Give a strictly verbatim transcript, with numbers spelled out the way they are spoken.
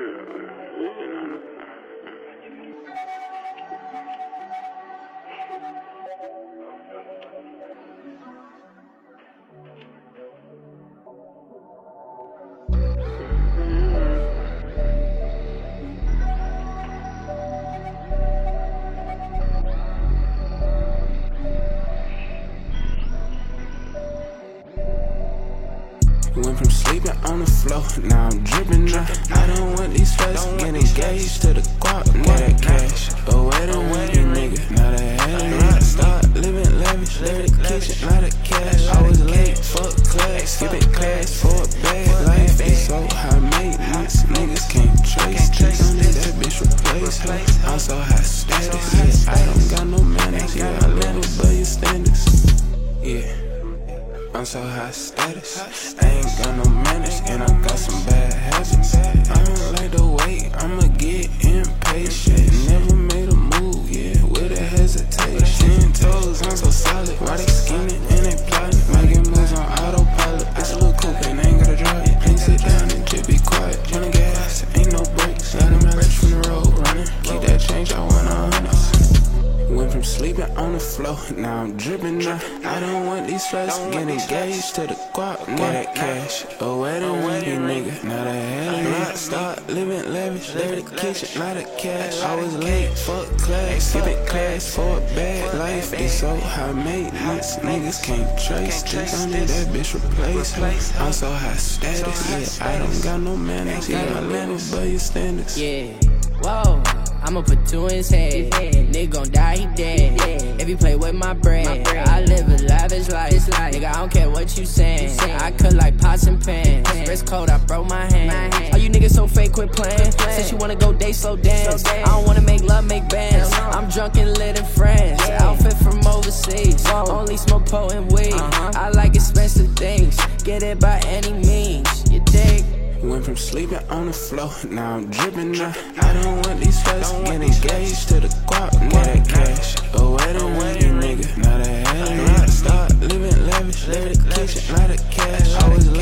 Went from sleeping on the floor, now I'm dripping now. I don't want these stress, get engaged to the guap, now that cash. Oh, wait a minute, nigga, now that hell is start living lavish, live the kitchen, lot of cash. I was late, fuck class, skipping class for a bag. Life is so high maintenance, niggas can't trace this. Don't need that bitch replace her. I'm so high status, yeah, I don't got no manners, yeah, I live above your standards, yeah. I'm so high status, I ain't got no manners, and I got some bad habits. I don't like to wait, I'ma get impatient. Never made a move, yeah, with a hesitation. Ten toes, I'm so solid, why they scheming and they plotting? Making moves on autopilot, it's a little coupe and I ain't gotta drive it. Ain't sit down and just be quiet, running gas, ain't no brakes. Got them rich from the road running, keep that change, I want a hundred. Went from sleeping on the floor, now I'm dripping now. I don't want these stress, get engaged to the guap, now that cash. Oh, wait a minute, nigga, now that hell is start living lavish, live the kitchen, lot of cash. I was late, fuck class, skipping class for a bag. Life is so high maintenance, niggas can't trace this. I need that bitch replace her. I'm so high status, yeah, I don't got no manners, yeah, I live above your standards. Yeah, whoa. I'ma put two in his head. Nigga gon' die, he dead. If he play with my bread, I live a lavish life. Nigga, I don't care what you saying. I cut like pots and pans. Wrist cold, I broke my hand. All you niggas so fake, quit playing. Since you wanna go date, slow dance. I don't wanna make love, make bands. I'm drunk and lit in France. Outfit from overseas. Only smoke potent weed. I like expensive things. Get it by any means. You dig? Went from sleeping on the floor, now I'm dripping now. I don't want these stress, get engaged to the guap, now that cash. Oh, wait a minute, nigga, now that hell is start living lavish, live the kitchen, lot of cash. I was